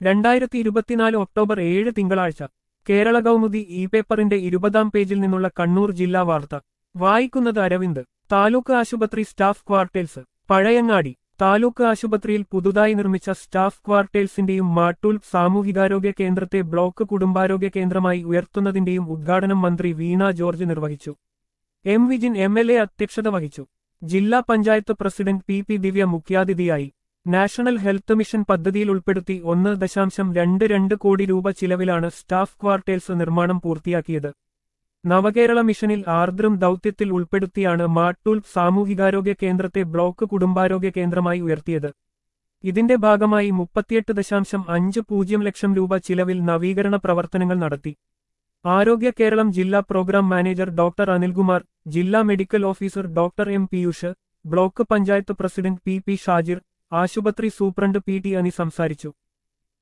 2024 October 7 തിങ്കളാഴ്ച Kerala Kaumudi E പേപ്പറിന്റെ 20-ാം പേജിൽ നിന്നുള്ള കണ്ണൂർ ജില്ലാ വാർത്ത വായിക്കുന്നത് അരവിന്ദ്. താലൂക്ക് ആശുപത്രി സ്റ്റാഫ് ക്വാർട്ടേഴ്സ് പഴയങ്ങാടി. താലൂക്ക് ആശുപത്രിയിൽ പുതുതായി നിർമ്മിച്ച സ്റ്റാഫ് ക്വാർട്ടേഴ്സിന്റെയും മാട്ടൂൽ സാമൂഹികാരോഗ്യ കേന്ദ്രത്തെ ബ്ലോക്ക് കുടുംബാരോഗ്യ കേന്ദ്രമായി ഉയർത്തുന്നതിന്റെയും ഉദ്ഘാടനം മന്ത്രി വീണ ജോർജ് നിർവഹിച്ചു. എം വിജിൻ MLA അധ്യക്ഷത വഹിച്ചു. ജില്ലാ പഞ്ചായത്ത് പ്രസിഡന്റ് പി ദിവ്യ മുഖ്യാതിഥിയായി. നാഷണൽ ഹെൽത്ത് മിഷൻ പദ്ധതിയിൽ ഉൾപ്പെടുത്തി 1.22 കോടി രൂപ ചിലവിലാണ് സ്റ്റാഫ് ക്വാർട്ടേഴ്സ് നിർമ്മാണം പൂർത്തിയാക്കിയത്. നവകേരള മിഷനിൽ ആർദ്രം ദൗത്യത്തിൽ ഉൾപ്പെടുത്തിയാണ് മാട്ടൂൽ സാമൂഹികാരോഗ്യ കേന്ദ്രത്തെ ബ്ലോക്ക് കുടുംബാരോഗ്യ കേന്ദ്രമായി ഉയർത്തിയത്. ഇതിന്റെ ഭാഗമായി 38.50 ലക്ഷം രൂപ ചിലവിൽ നവീകരണ പ്രവർത്തനങ്ങൾ നടത്തി. ആരോഗ്യ കേരളം ജില്ലാ പ്രോഗ്രാം മാനേജർ ഡോക്ടർ അനിൽകുമാർ, ജില്ലാ medical officer doctor M Piyush, block panchayat president P Shajir, ആശുപത്രി സൂപ്രണ്ട് PT അനി സംസാരിച്ചു.